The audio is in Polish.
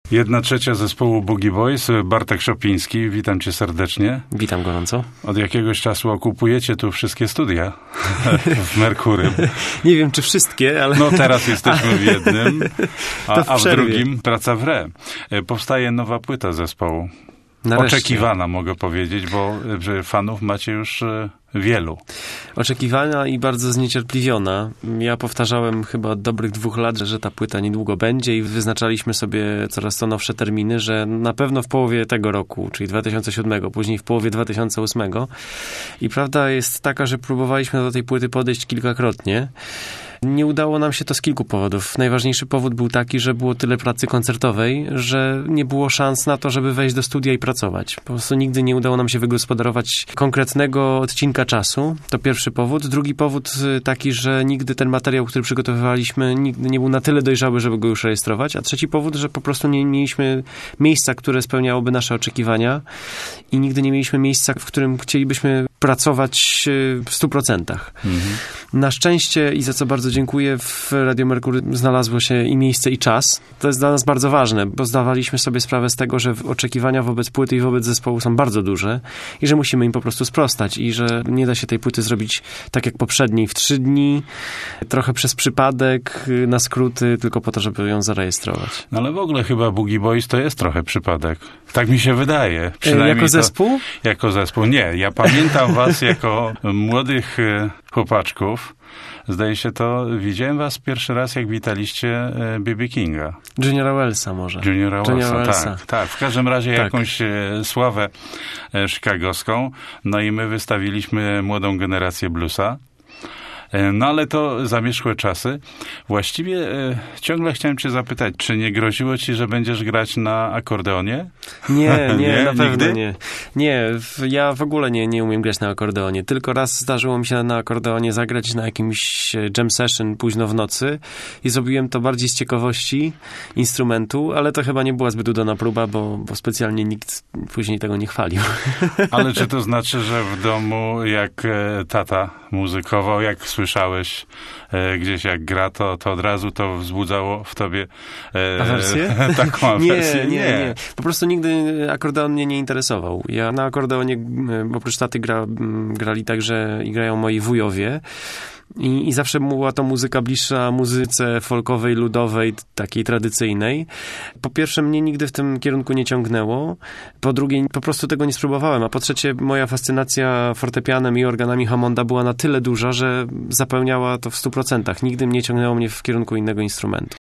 1/3 zespołu Boogie Boys, Bartek Szopiński. Witam cię serdecznie. Witam gorąco. Od jakiegoś czasu okupujecie tu wszystkie studia w Merkurym. Nie wiem, czy wszystkie, ale... No teraz jesteśmy w jednym, a w drugim praca w re. Powstaje nowa płyta zespołu. Nareszcie. Oczekiwana, mogę powiedzieć, bo że fanów macie już wielu. Oczekiwana i bardzo zniecierpliwiona. Ja powtarzałem chyba od dobrych 2 lat, że ta płyta niedługo będzie i wyznaczaliśmy sobie coraz to nowsze terminy, że na pewno w połowie tego roku, czyli 2007, później w połowie 2008. I prawda jest taka, że próbowaliśmy do tej płyty podejść kilkakrotnie. Nie udało nam się to z kilku powodów. Najważniejszy powód był taki, że było tyle pracy koncertowej, że nie było szans na to, żeby wejść do studia i pracować. Po prostu nigdy nie udało nam się wygospodarować konkretnego odcinka czasu. To pierwszy powód. Drugi powód taki, że nigdy ten materiał, który przygotowywaliśmy, nigdy nie był na tyle dojrzały, żeby go już rejestrować. A trzeci powód, że po prostu nie mieliśmy miejsca, które spełniałoby nasze oczekiwania i nigdy nie mieliśmy miejsca, w którym chcielibyśmy pracować w 100%. Na szczęście i za co bardzo dziękuję, w Radio Merkury znalazło się i miejsce, i czas. To jest dla nas bardzo ważne, bo zdawaliśmy sobie sprawę z tego, że oczekiwania wobec płyty i wobec zespołu są bardzo duże i że musimy im po prostu sprostać i że nie da się tej płyty zrobić tak jak poprzedniej w 3 dni, trochę przez przypadek, na skróty, tylko po to, żeby ją zarejestrować. No ale w ogóle chyba Boogie Boys to jest trochę przypadek. Tak mi się wydaje. Przynajmniej jako zespół? Jako zespół. Nie, ja pamiętam was jako młodych chłopaczków. Zdaje się to, widziałem was pierwszy raz, jak witaliście B.B. Kinga. Juniora Wellsa może. Juniora Wellsa. Tak. W każdym razie jakąś sławę chicagowską. No i my wystawiliśmy młodą generację bluesa. No ale to zamierzchłe czasy. Właściwie ciągle chciałem cię zapytać, czy nie groziło ci, że będziesz grać na akordeonie? Nie, na pewno nigdy? nie. Nie, ja w ogóle nie umiem grać na akordeonie. Tylko raz zdarzyło mi się na akordeonie zagrać na jakimś jam session późno w nocy i zrobiłem to bardziej z ciekawości instrumentu, ale to chyba nie była zbyt udana próba, bo specjalnie nikt później tego nie chwalił. Ale czy to znaczy, że w domu jak tata muzykował, jak słyszałeś gdzieś jak gra, to od razu to wzbudzało w tobie awersję? Taką awersję? Nie. Po prostu nigdy akordeon mnie nie interesował. Ja na akordeonie oprócz taty grali także i grają moi wujowie. I zawsze była to muzyka bliższa muzyce folkowej, ludowej, takiej tradycyjnej. Po pierwsze, mnie nigdy w tym kierunku nie ciągnęło. Po drugie, po prostu tego nie spróbowałem. A po trzecie, moja fascynacja fortepianem i organami Hammonda była na tyle duża, że zapełniała to w 100%. Nigdy nie ciągnęło mnie w kierunku innego instrumentu.